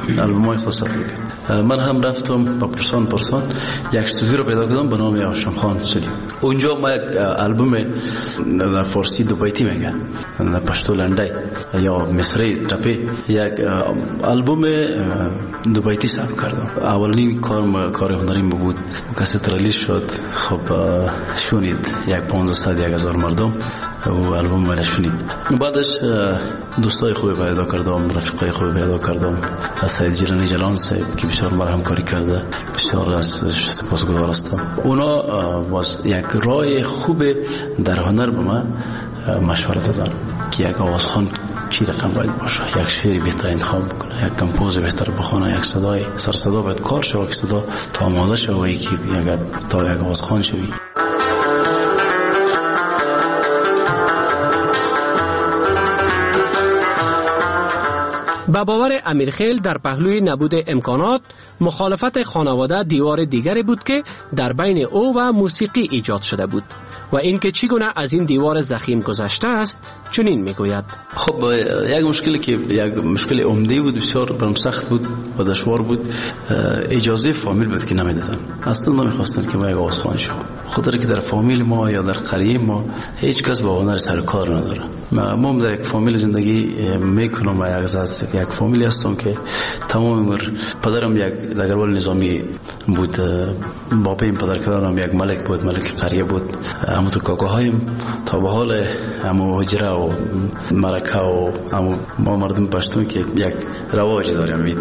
آلبومای خود ثبت کرد. من هم رفتم با پرسان یک استودیو رو پیدا کردم به نام هاشم خان استودیو. اونجا ما یک آلبوم در فارسی دوبیتی میگن، در پشتو لندای یا مصری تپی، یک آلبوم دوبیتی ثبت کردم. اولین کار هنریم بود. کسی ریلیز شد. خب شونید یک 1500 مردم و آلبوم من شونید. بعدش دوستای خوبی پیدا کردم، رفیقای خوبی پیدا کردم. از سید جیلانی جلان صاحب که بسیار مرا همکاری کرده، بسیار از سپاسگزار هستم. اونا باز یک راه خوب در هنر به من مشورت دادن که یک آوازخوان چی رقم باید باشه، یک شعر بهتر انتخاب بکنه، یک کمپوز بهتر بخونه، یک صدای سر صدا باید کار شود که صدا تا آماده شود که تا یک آوازخوان شوی. با باور امیرخیل در پهلوی نبود امکانات، مخالفت خانواده دیوار دیگری بود که در بین او و موسیقی ایجاد شده بود و اینکه چگونه از این دیوار ضخیم گذشته است چنین میگوید. خب یک مشکلی که یک مشکل عمده بود، بسیار برام سخت بود و دشوار بود، اجازه فامیل بود که نمیدادن. اصلا نمیخواستن که ما یک آوازخوان شوم. خاطر که در فامیل ما یا در قریه ما هیچ کس با هنر سر کار نداره. ما در یک فامیل زندگی میکنم و یک فامیلی هستم که تمام عمر پدرم یک دگربال نظامی بود، بابایم پدرکدرم یک ملک بود، ملک قریه بود. همون تو کاکاهایم تا به حال همون حجره و مرکه و ما مردم پشتون که یک رواج داریم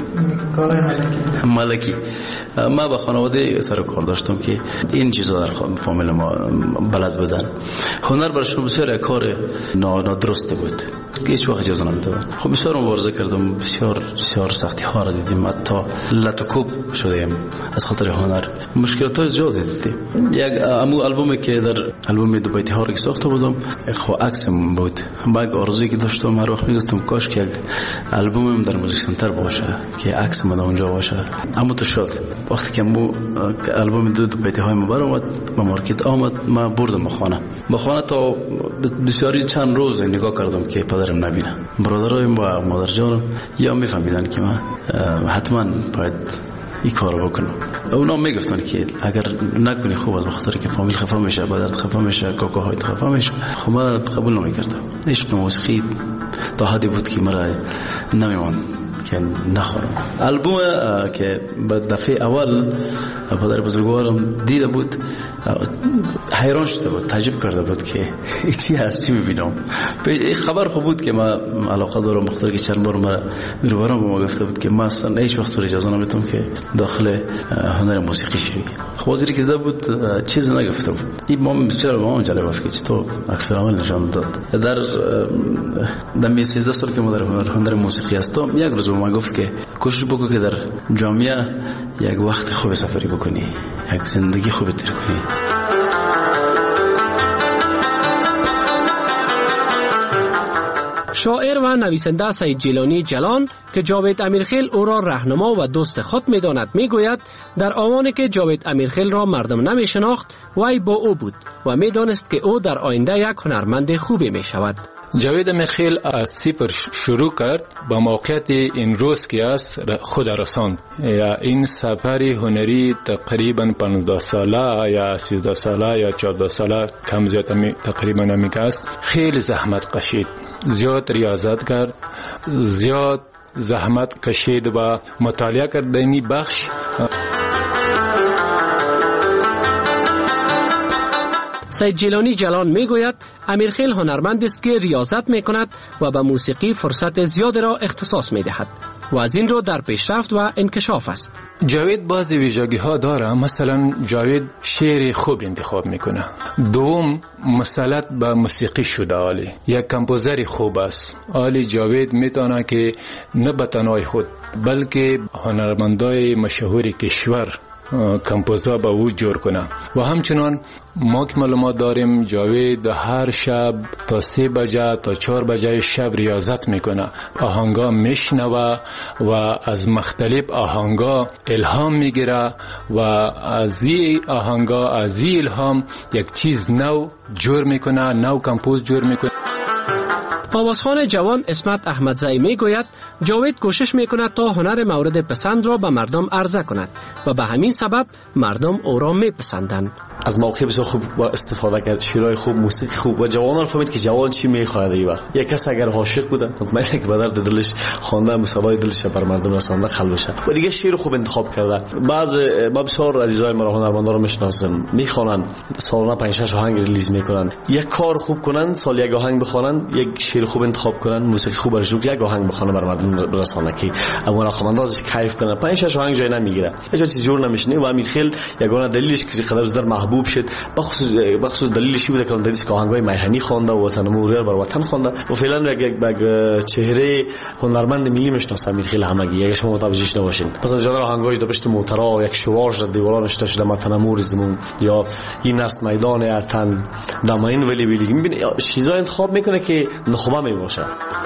ملکی. ما با خانواده سر کار داشتم که این چیزا در فامیل ما بلد بودن. هنر برشون بسیار یک کار نادرسته بود، هیچ وقت اجازه نمیدادن. خب بسیار مبارزه کردم، بسیار سختی ها را دیدیم، حتی لطکوب شدیم از خاطر هنر، مشکلات های زیاد دیدیم. یک آلبومی که در آلبوم دوبیتی ها را که ساخته بودم خب عکسم بود. من یک آرزویی که داشتم، هر وقت میگفتم کاش که یک آلبومم در موزیک سنتر باشه که عکسم در اونجا باشه. اما تو شد. وقتی که آلبوم دوبیتی های ما برآمد به مارکت آمد، ما بردم به خانه تا بسیاری چند روز نگاه کردم که پدرم نبینه. برادرایم و مادر جانم یا میفهمیدن که من حتما باید این کارو بکنم. اونا میگفتن که اگر نکنی خوب است، بخاطر که فامیل خفه میشه، پدرت خفه میشه، کاکاهایت خفه میشه. خب من قبول نمیکردم. عشق موسیقی تا حدی بود که مرا نمیمان که نخورم. آلبوم که به دفعه اول پدر بزرگوارم دیده بود، حیران شده بود، تعجب کرده بود که چی هست، چی میبینم. این خبر خوب بود که من علاقه دارم، مختار که چند بار من میروارم به ما گفته بود که من اصلا هیچ وقت اجازه نمیدم که داخل هنر موسیقی شوی. خوازی که دیده بود چیز نگفته بود. این ما بسیار به ما جالب است که چطور عکس العمل نشان داد. در 13 سال که ما در هنر موسیقی هستم، یک روز به ما گفت که کوشش بکن که در جامعه یک وقت خوب سفری بکنی، یک زندگی خوب تیر کنی. شاعر و نویسنده سید جیلانی جلان که جاوید امیرخیل او را راهنما و دوست خود می‌داند میگوید در آوانی که جاوید امیرخیل را مردم نمی‌شناخت، وی با او بود و می‌دانست که او در آینده یک هنرمند خوبی می‌شود. جاوید امیرخیل از صفر شروع کرد، با موقعیت این روز که است خود رساند. یا این سفر هنری تقریبا 15 ساله یا 13 ساله یا 14 ساله کم زیاد تقریبا همیشه است. خیلی زحمت کشید، زیاد ریاضت کرد، زیاد زحمت کشید و مطالعه کرد در این بخش. سید جیلانی جلان میگوید امیرخیل هنرمند است که ریاضت میکند و به موسیقی فرصت زیاد را اختصاص میدهد و از این رو در پیشرفت و انکشاف است. جاوید بعضی ویژگی ها داره. مثلا جاوید شعر خوب انتخاب میکنه. دوم مسلط به موسیقی شده. عالی یک کمپوزر خوب است. عالی جاوید میتونه که نه به تنهای خود بلکه هنرمندای مشهور کشور کمپوزها با او جور کنه. و همچنان ما که معلومات داریم جاوید هر شب تا 3 بجه تا 4 بجه شب ریاضت میکنه، آهنگا میشنوه و از مختلف آهنگا الهام میگیره و از این آهنگا از این الهام یک چیز نو جور میکنه، نو کمپوز جور میکنه. آوازخوان جوان اسمت احمدزئی می گوید جاوید کوشش می کند تا هنر مورد پسند را به مردم عرضه کند و به همین سبب مردم او را می پسندند. از موقع بسیار خوب با استفاده کرد، شعرهای خوب، موسیقی خوب و جوانان فهمید که جوان چی میخواهد. این وقت یک کس اگر عاشق بوده مطمئنه که به درد دلش خوانده صدای دلش بر مردم رسانده خلق بشه و دیگه شعر خوب انتخاب کرده. ما بسیار عزیزای ما هنرمندا رو میشناسم، میخوانن سالانه 5-6 آهنگ ریلیز میکنن. یک کار خوب کنن، سال یک آهنگ بخوانن، یک شعر خوب انتخاب کنن، موسیقی خوب برش یک آهنگ بخونه بر مردم برسانه که اونا خواننداش کیف کنن. 5-6 آهنگ جای نمیگیره، هیچ چیزی جور نمیشنه و امیرخیل یگانه دلیلش که قدر زر محبوب شد بخصوص دلیلش بود که دلیلش که آهنگای میهنی خوانده و وطن موریر بر وطن خوانده و فعلا یک چهره هنرمند ملی میشناسه امیرخیل همگی. یک شما متوجهش نباشین، پس از جدار آهنگایش داشت موترا یک شوارش دیوارا نشته شده وطن موریزمون یا این است میدان اتن دامین ولی میبینی چیزا انتخاب میکنه که نخبه میباشه.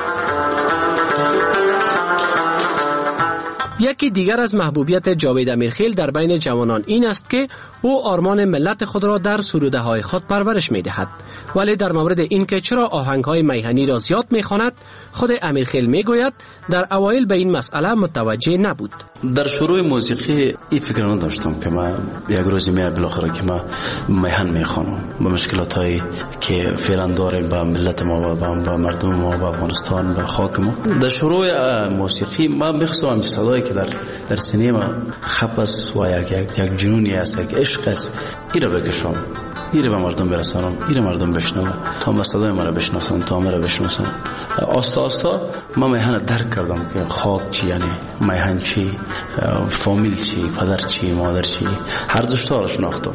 یکی دیگر از محبوبیت جاوید امیرخیل در بین جوانان این است که او آرمان ملت خود را در سروده های خود پرورش می دهد. ولی در مورد این که چرا آهنگ های میهنی را زیاد می خواند، خود امیرخیل می گوید در اوایل به این مسئله متوجه نبود. در شروع موسیقی این فکر نداشتم که من یک روزی بالاخره که من میهن میخوانم با مشکلات هایی که فعلا داریم با ملت ما و با مردم ما و افغانستان و خاک ما. در شروع موسیقی من میخواستم صدایی که در سینما خپس و یک جنونی است، یک عشق است، این را بکشم، این را به مردم برسانم، این را مردم بشنون تا صدای ما را بشناسن، تا ما را بشناسن. آستا آستا من میهن درک کردم که خاک چی، یعنی میهن چی، فامیل چی، پدر چی، مادر چی، هر دوشتا را شناختم.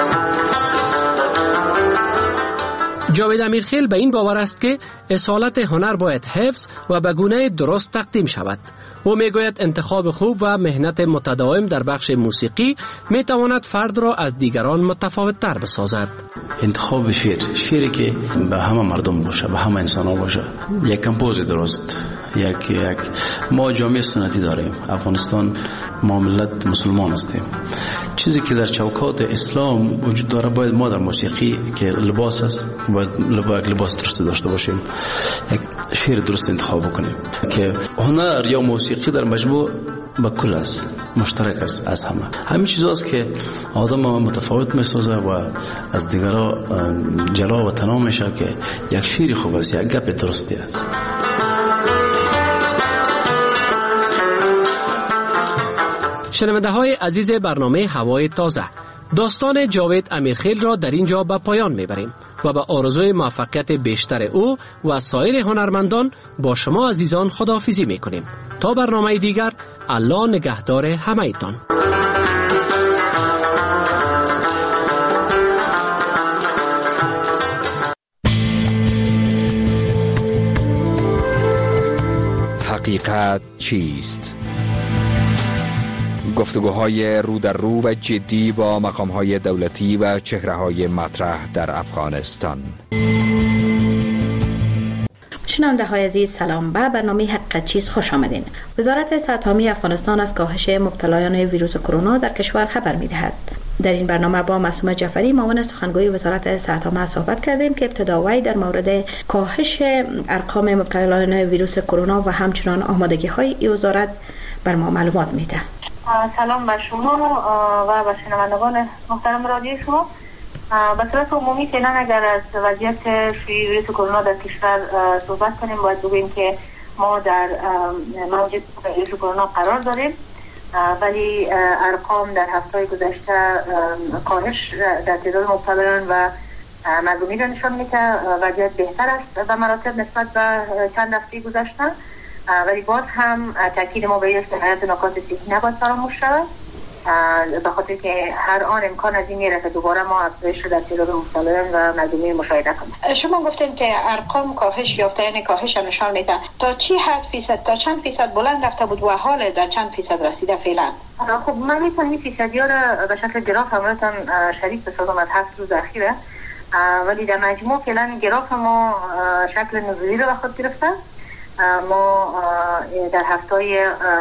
جاوید امیرخیل به این باور است که اصالت هنر باید حفظ و به گونه درست تقدیم شود. او میگوید انتخاب خوب و مهنت متداوم در بخش موسیقی میتواند فرد را از دیگران متفاوت تر بسازد. انتخاب شعری که به همه مردم باشه، به همه انسان ها باشه، یک کمپوز درست، یک ما جامعه سنتی داریم، افغانستان ما ملت مسلمان هستیم. چیزی که در چوکات اسلام وجود داره باید ما در موسیقی که لباس است باید لباس درست داشته باشیم، یک شعر درست انتخاب بکنیم که هنر یا موسیقی در مجموع با کل است، مشترک است از همین چیزاست که آدم متفاوت میسازه و از دیگران جلا و تنها میشه که یک شعر خوب است، یک گپ درستی است. شنونده های عزیز برنامه هوای تازه، داستان جاوید امیرخیل را در اینجا به پایان میبریم و به آرزوی موفقیت بیشتر او و سایر هنرمندان با شما عزیزان خداحافظی میکنیم. تا برنامه دیگر، الله نگهدار همه‌تان. حقیقت چیست؟ گفتگوهای رو در رو و جدی با مقام‌های دولتی و چهره‌های مطرح در افغانستان. شنونده‌های عزیز سلام، به برنامه حقیقت چیست خوش آمدین. وزارت صحت عامه افغانستان از کاهش مبتلایان ویروس کرونا در کشور خبر می‌دهد. در این برنامه با معصومه جعفری معاون سخنگوی وزارت صحت عامه صحبت کردیم که ابتدا وی در مورد کاهش ارقام مبتلایان ویروس کرونا و همچنان آمادگی‌های این وزارت بر ما معلومات می‌دهد. سلام بر شما و به شنوندگان محترم رادیو شما. به صورت عمومی فعلا اگر از وضعیت ویروس کرونا در کشور صحبت کنیم باید بگوییم که ما در موج ویروس کرونا قرار داریم، ولی ارقام در هفته‌های گذشته کاهش در تعداد مبتلایان و مردمی را نشان میده که وضعیت بهتر است و مراتب نسبت به چند هفته گذشته، ولی باز هم تاکید ما به این است که حیات نکات صحی نباید فراموش شود، به خاطر که هر آن امکان از این میره که دوباره ما افزایش در تعداد مبتلایان و مردمی مشاهده کنیم. شما گفتین که ارقام کاهش یافته، یعنی کاهش نشان میده. تا چی حد فیصد، تا چند فیصد بلند رفته بود و حال در چند فیصد رسیده فعلا؟ خب من میتونم این فیصدی‌ها را به شکل گراف همراهتان شریک بسازم از 7 روز اخیره، ولی در مجموع فعلا گراف ما شکل نزولی رو به خود گرفته. ما در هفته‌های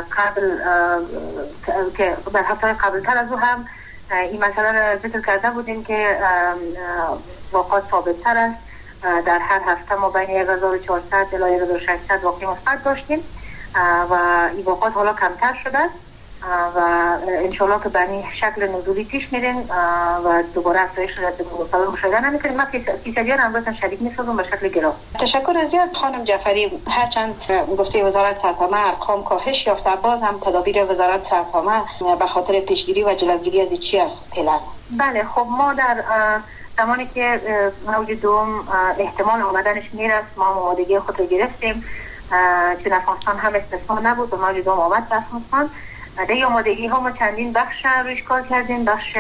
قبل تر از او هم این مسئله را ذکر کرده بودیم که واقعات ثابت تر است در هر هفته ما بین 1400 الی 1600 واقعی مثبت داشتیم و این واقعات حالا کمتر شده و انشالله که به این شکل نزولی پیش میریم و دوباره افزایش مشاهده نمیکنیم. من فیصدیان امروز شدید میسازم به شکل گراه. تشکر زیاد خانم جعفری. هرچند گفته وزارت صحت عامه ارقام کاهش یافته، باز هم تدابیر وزارت صحت عامه به خاطر پیشگیری و جلوگیری از چی است فعلا؟ بله، خب ما در زمانی که موج دوم احتمال آمدنش میرفت ما آمادگی خود رو گرفتیم، چون افغانستان هم استثنا نبود و موج دوم آمد به افغانستان. در آمادگی ها ما چندین بخش روش کار کردیم، بخش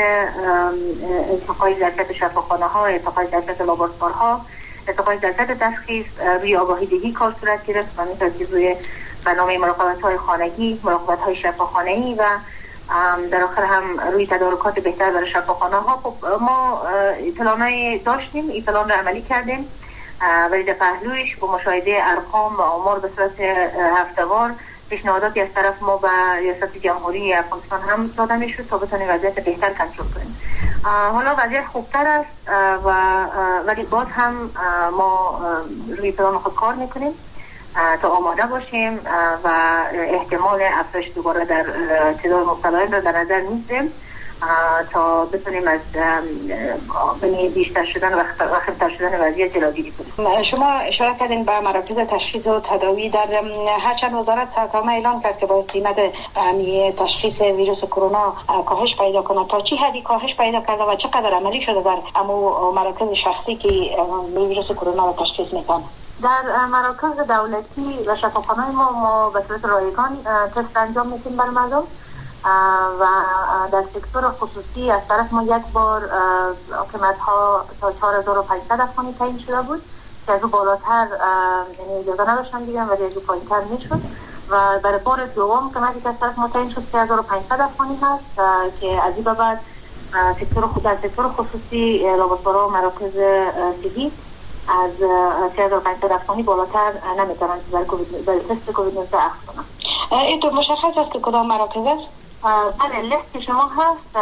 ارتقای ظرفیت شفاخانه ها، ارتقای ظرفیت لابراتوارها، ارتقای ظرفیت تشخیص، روی آگاهی دهی کار صورت گرفت و میتونید روی برنامه مراقبت های خانگی، مراقبت های شفاخانه ای و در آخر هم روی تدارکات بهتر برای شفاخانه ها. خب ما اطلاعی داشتیم، اطلاع را عملی کردیم، ولی در پهلویش با مشاهده ارقام و آمار به صورت هفته‌وار پیشنهاداتی از طرف ما به ریاست جمهوری افغانستان هم داده میشد تا بتونیم وضعیت بهتر کنترل کنیم. حالا وضعیت خوبتر است ولی باز هم ما روی پلان خود کار میکنیم تا آماده باشیم و احتمال افزایش دوباره در تعداد مبتلایان را در نظر میگیریم تا بتونیم از بیشتر شدن و خفتر شدن وضعیت جلوگیری کنیم. شما اشاره کردین به مراکز تشخیص و تداوی. در هرچند وزارت صحت عامه اعلان کرد که با قیمت تشخیص ویروس کرونا کاهش پیدا کنه، تا چه حدی کاهش پیدا کرده و چقدر عملی شده در امو مراکز شخصی که ویروس کرونا را تشخیص میکنه؟ در مراکز دولتی و شفاخانه‌های ما به صورت رایگان تست انجام میدیم بر مردم و در سکتور خصوصی از طرف ما یک بار قیمت‌ها تا 4500 افغانی تعیین شده بود که از او بالاتر یعنی اجازه نداشتن دیگه ولی از او پایین‌تر میشد و برای بار دوم قیمتی که از طرف ما تعیین شد 3500 افغانی هست که از این به بعد در سکتور خصوصی لابراتوارها و مراکز صحی از 3500 افغانی بالاتر نمیتونن برای تست کووید 19 اخذ کنن. این تو مشخص است که کدام مراکز است؟ بله، لیست شما هست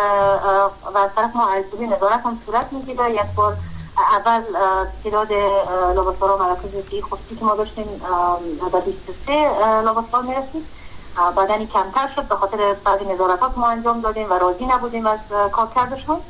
و از طرف ما ارزیابی نظارت هم صورت میگیره. یک بار اول تعداد لابراتوارها و مراکز صحی خصوصی که ما داشتیم به 23 لابراتوار میرسید، بعداً کمتر شد به خاطر بعضی نظارتات ما انجام دادیم و راضی نبودیم از کارکردشون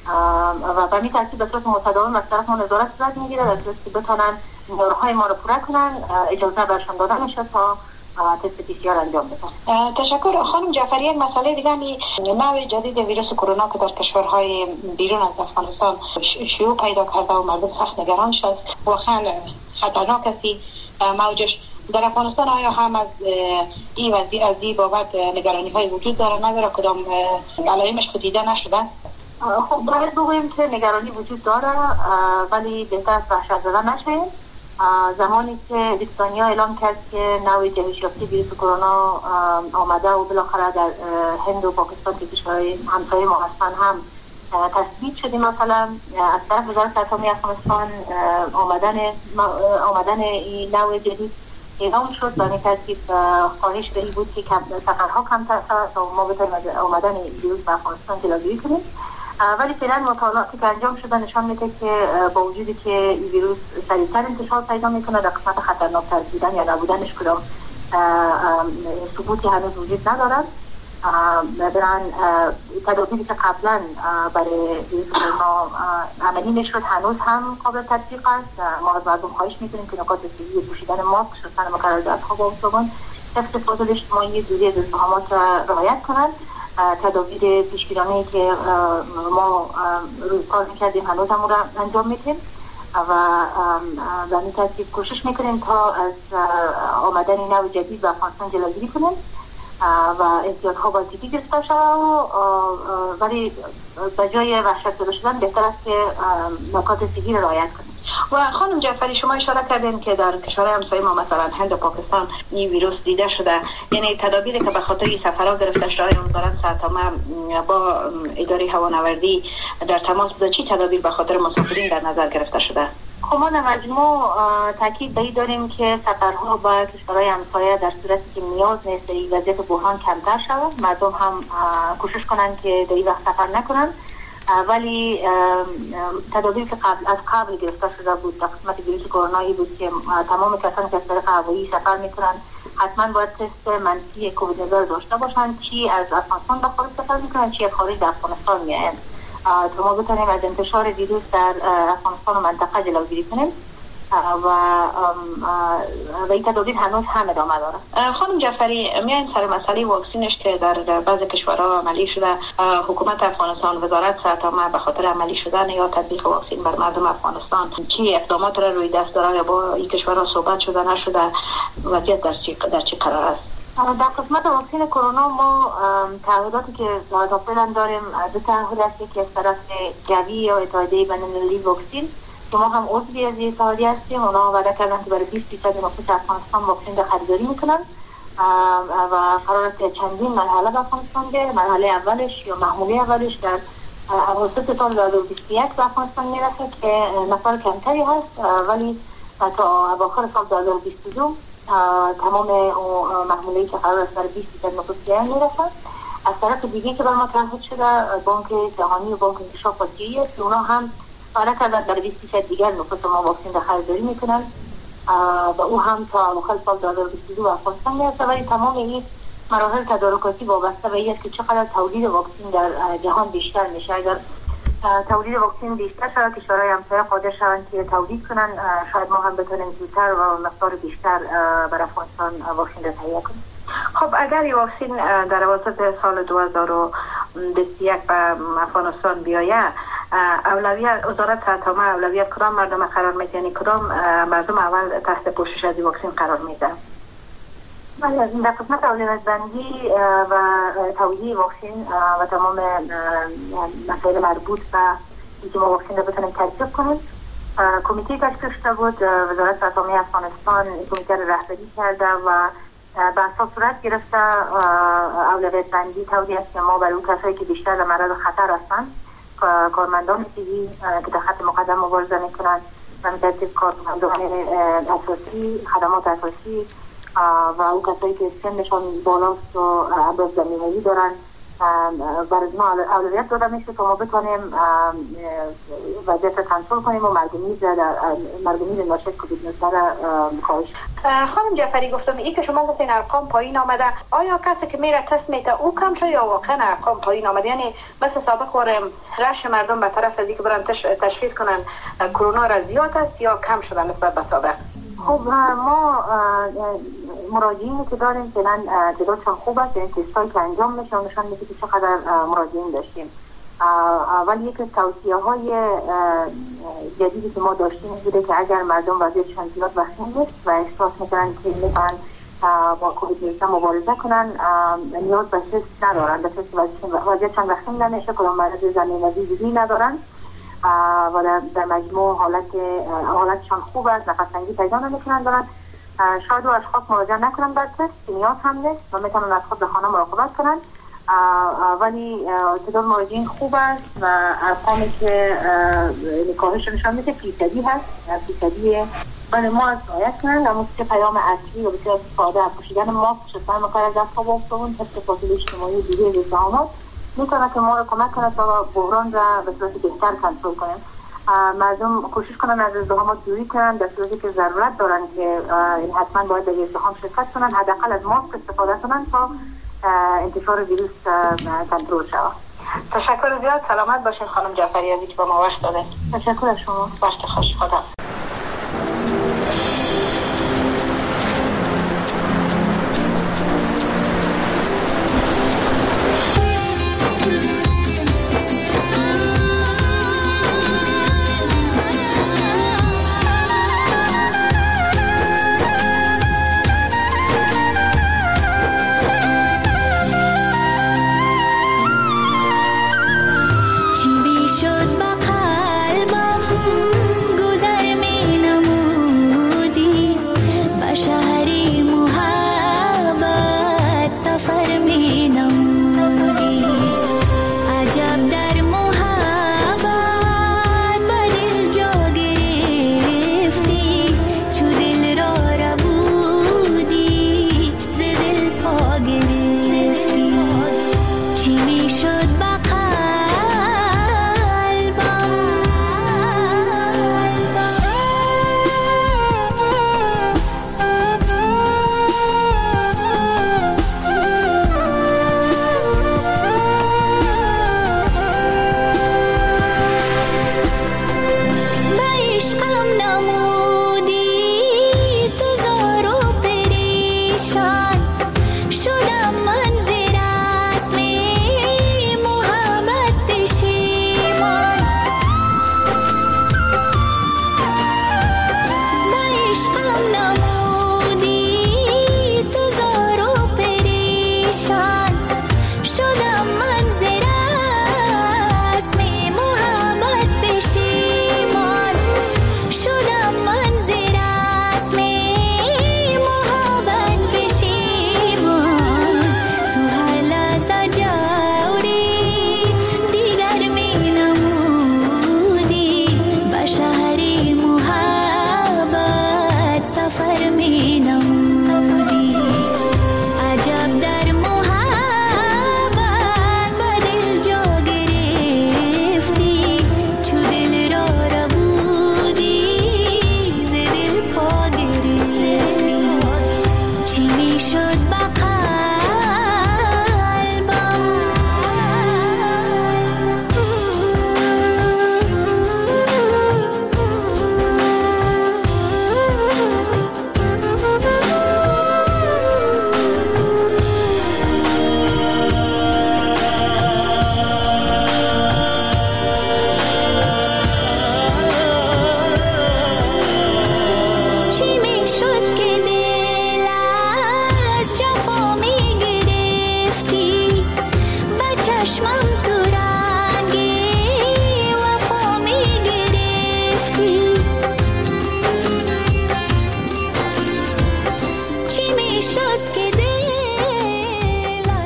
و به این ترتیب به صورت متداوم از طرف ما نظارت صورت میگیره در صورتی که بتونن نیازهای ما رو پوره کنن اجازه برشان داده میشه تا تست PCR انجام بدن. تشکر خانم جعفری. یک مسئله دیگه نوع جدید ویروس کرونا که در کشورهای بیرون از افغانستان شیوع پیدا کرده و مردم سخت نگران شد، واقعا خطرناک است موجش. در افغانستان آیا هم از این وضعیت از این بابت نگرانی های وجود داره؟ نداره؟ کدام علائمش خود دیده نشده؟ خب باید بگوییم که نگرانی وجود داره ولی بهتر از وحشت زده نشیم. زمانی که بریتانیا اعلام کرد که نوع جهش یافته ویروس کرونا آمده و بالاخره در هند و پاکستان که کشورهای همسایه ما هستن هم تثبیت شده، مثلا از طرف وزارت صحت عامه افغانستان آمدن این نوع جدید اعلام شد و این ترتیب خواهش به این بود که سفرها کمتر شود تا ما بتوانیم از آمدن ویروس به افغانستان جلوگیری کنیم. ولی فعلا مطالعاتی که انجام شده نشان میده که با وجودی که این ویروس سریعتر انتشار پیدا میکنه در قسمت خطرناکتر بودن یا نبودنش کدام ثبوتی هنوز وجود ندارد. بران تدابیری که قبلا برای ویروس کرونا عملی نشد هنوز هم قابل تطبیق است. ما از مردم خواهش میکنیم که نکات صحی پوشیدن ماسک، شستن مکرر دست‌ها با صابون، حفظ فاصله اجتماعی، دوری از ازدحامات را رعایت کنند. تدابیر پیشگیرانه‌ای که ما روی کار می‌کردیم هنوز هم را انجام میدیم و به این ترتیب کوشش میکنیم تا از آمدن نوع جدید به افغانستان جلوگیری کنیم و احتیاط‌ها با جدی گرفته شود ولی به جای وحشت زده شدن بهتر است که نکات صحی را رعایت کنیم. و خانم جعفری شما اشاره کردین که در کشورهای همسایه ما مثلا هند و پاکستان این ویروس دیده شده، یعنی تدابیری که به خاطر این سفرها گرفته شده وزارت صحت عامه با اداره هوانوردی در تماس بوده، چی تدابیر به خاطر مسافرین در نظر گرفته شده؟ خب ما در مجموع تاکید به این داریم که سفرها با کشورهای همسایه در صورتی که نیاز نیست وضعیت بحران کمتر شود، مردم هم کوشش کنند که در این وقت سفر نکنند ولی تدابیر که از قبل گرفته شده بود در قسمت ویروس کرونایی بود که تمام کسانی که از طریق هوایی سفر میکنن حتما باید تست منفی کووید 19 داشته باشند، چی از افغانستان به خارج سفر میکنن چی از خارج افغانستان میایند تا ما بتونیم از انتشار ویروس در افغانستان و منطقه جلوگیری کنیم و این تدابیر هنوز هم ادامه داره. خانم جعفری، میایم سر مسئله واکسینش که در بعضی کشورها عملی شده. حکومت افغانستان، وزارت صحت عامه به خاطر عملی شدن یا تطبیق واکسین بر مردم افغانستان چی اقدامات را روی دست داره یا با این کشورها صحبت شده نشده؟ وضعیت در چه قرار است؟ در قسمت واکسین کرونا ما تعهداتی که تا فعلا داریم دو تعهد است که از طرف گوی یا اتحادیه بین‌المللی واکسین که ما هم عضوی از این اتحادیه هستیم، اونا وعده کردن که برای 20% نفوس افغانستان واکسین را خریداری میکنن و قرار است چندین مرحله به افغانستان ده. مرحله اولش یا محموله اولش در اواسط سال 2021 به افغانستان میرسه که نفر کمتری هست، ولی تا اواخر سال 2022 تمام محموله‌ای که قرار است برای 20% نفوس میرسه. از طرف دیگه که بر ما تعهد شده بانک جهانی و بانک انکشاف آسیایی است، اونا هم وعده کردن برای 20% دیگر نفوس ما واکسین را خریداری میکنن و او هم تا اواخر سال 2022 به افغانستان میرسه. ولی تمام این مراحل تدارکاتی وابسته به این است که چقدر تولید واکسین در جهان بیشتر میشه. اگر تولید واکسین بیشتر شود، کشورهای همسایه قادر شوند که تولید کنن، شاید ما هم بتونیم زودتر و مقدار بیشتر بر افغانستان واکسین را تهیه کنیم. خب اگر این واکسین در اواسط سال 2021 به افغانستان بیاید، اولویت وزارت صحت عامه اولویت کدام مردم قرار میده؟ یعنی کدام مردم اول تحت پوشش از این واکسین قرار میده؟ در قسمت اولویت بندی و تولید واکسین و تمام مسائل مربوط به اینکه ما واکسین را بتونیم ترکیب کنیم، کمیته تشکیل شده بود. وزارت صحت عامه افغانستان کمیته را رهبری کرده و به اساس صورت گرفته اولویت بندی طوری است که ما برای اون کسایی که بیشتر در معرض خطر هستند، کارمندان طبی که در خط مقدم مبارزه میکنند و مثل کارمندان اساسی، خدمات اساسی و اون کسایی که سنشان بالاست و ابراز زمینه‌ای دارن، برای ما اولویت داده میشه تا ما بتونیم وضعیت را کنترل کنیم و مرگومیز ناشی کووید 19 را کاهش. خانم جعفری، گفتم این که شما گفتین ارقام پایین آمده، آیا کسی که میره تست میده او کم شده یا واقعا ارقام پایین آمده؟ یعنی مثل سابق رش مردم به طرف از اینکه برن تشخیص کنن کرونا را زیاد است یا کم شده نسبت به سابق؟ خب ما مراجعینی که داریم فعلا تعدادشان خوب است، یعنی تستایی که انجام میشه نشان میده که چقدر مراجعین داشتیم. ولی یکی از توصیه‌های جدیدی که ما داشتیم بوده که اگر مردم وضعیتشان زیاد وخیم نیست و احساس میکنن که میتونن با کووید 19 مبارزه کنن، نیاز به تست ندارن، به تست وضعیتشان وخیم نمیشه، کدام مرض زمینه‌ای دیگری ندارن و در مجموع حالتشان خوب است، نفس‌تنگی پیدا نمیکنن دارن. شاید و اشخاص مراجعه نکنن بر تست، نیاز هم نیست و میتونن از خود به خانه مراقبت کنن، ولی تعداد مراجعین خوب است و ارقامی که کاهش نشان میده فیصدی هست، فیصدی برای ما از رعایت کنن. اما که پیام اصلی و بسیار ساده پوشیدن ماسک، شستن مکان از دست‌ها و افتادن، حفظ فاصله اجتماعی دیگه زحمات میکنه که ما را کمک کنه تا بحران را به صورت بهتر کنترل کنیم. مردم کوشش کنن از ازدحامات دوری کنن، در صورتی که ضرورت دارن که حتما باید در ازدحام شرکت کنن، حداقل از ماسک استفاده کنن تا انتشار ویروس کنترل شود. تشکر زیاد، سلامت باشین خانم جعفری از اینکه با ما وقت دادین. تشکر از شما. وقت خوش، خدا.